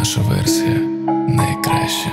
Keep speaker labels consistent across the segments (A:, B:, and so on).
A: наша версія найкраща.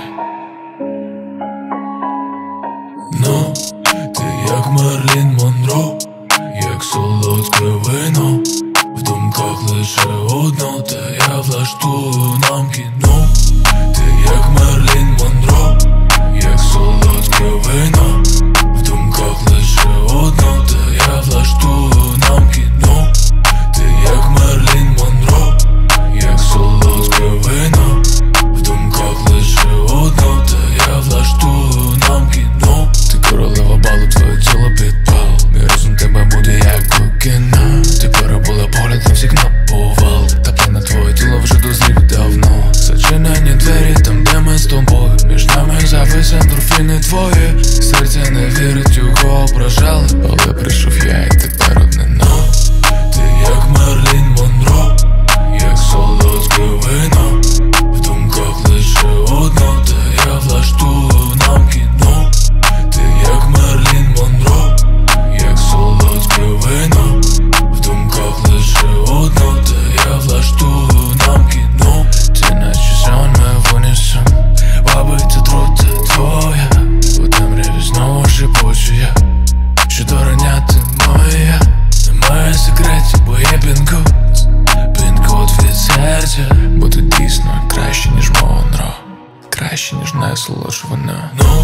B: Ну, ти як Мерлін Монро, як солодке вино, в думках лише одно, та я влаштую нам кіно. Ти як Мерлін Монро, як солодке вино, в думках лише одно, та я влаштую нам кіно. Ти як Мерлін Монро, як солодке вино, в думках лише одно, та я влаштую нам кіно. Ти королева балу, твоє тіло підпал, мій розум тебе буде як кокіна. Ти перебула поглядом всіх на повал, та плане твоє тіло вже дозрів давно. Зачинені двері там, де ми з тобою, між нами завис ендорфіни твої. Серце не вірить, його ображали, але прийшов я і тепер одне но. Ти як Мерлін Монро, як солодке вино, в думках лише одно, та я влаштую нам кіно. Ти як Мерлін Монро, як солодке вино, в думках лише одно, та я влаштую нам кіно. Ти наче сон ми винесем, вабить отрута твоя, у темряві знову шепочу я, що дороняти моя. Немає секретів, бо є пін-код, пін-код від серця. Бо ти дійсно краще, ніж Монро, краще, ніж найсолодше вино.